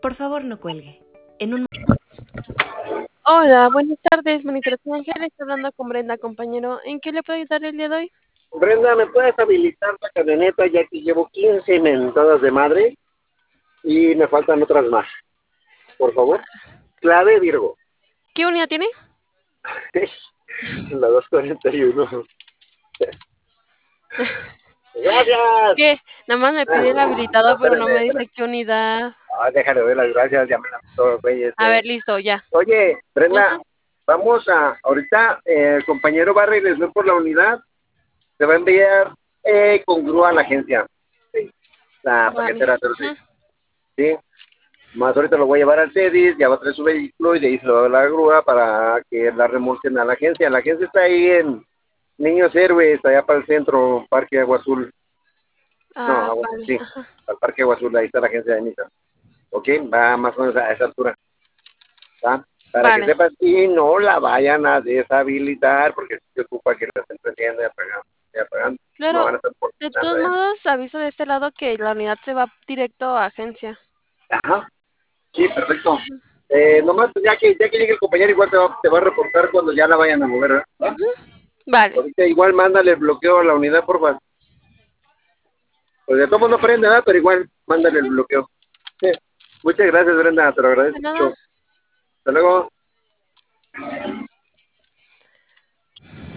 Por favor, no cuelgue. En un Hola, buenas tardes, monitor extranjera. Está hablando con Brenda, compañero. ¿En qué le puedo ayudar el día de hoy? Brenda, ¿me puedes habilitar la camioneta ya que llevo 15 mentadas de madre y me faltan otras más? Por favor. Clave Virgo. ¿Qué unidad tiene? La 241. Gracias. ¿Qué? Nada más me pide el habilitado, pero no me Espérame. dice qué unidad. Déjale ver las gracias, ya me la todo, güey. A ver, listo, ya. Oye, Brenda, Ajá. ahorita el compañero va a regresar por la unidad, se va a enviar con grúa a la agencia. Sí, la Vale. paquetera 06. Sí. Más ahorita lo voy a llevar al CEDIS, ya va a traer su vehículo y de ahí se lo va a dar a la grúa para que la remolquen a la agencia. La agencia está ahí en Niños Héroes, allá para el centro, Parque Agua Azul. No, Vale. sí, Ajá. al Parque Agua Azul, ahí está la agencia de Nissan. Ok, va más o menos a esa altura. ¿Va? Para que Vale. sepas y no la vayan a deshabilitar porque se ocupa que la estén prendiendo y apagando. No van Claro, a estar por de todos nada, ¿eh? modos, aviso de este lado que la unidad se va directo a agencia. Ajá, sí, perfecto. Ujú. Nomás, ya que llegue el compañero, igual te va a reportar cuando ya la vayan a mover, ¿verdad? ¿Va? Ujú. Vale. Ahorita igual mándale el bloqueo a la unidad, por favor. Pues de todos no prende nada, pero igual mándale el bloqueo. Sí. Muchas gracias, Brenda, te lo De agradezco nada. mucho. Hasta luego.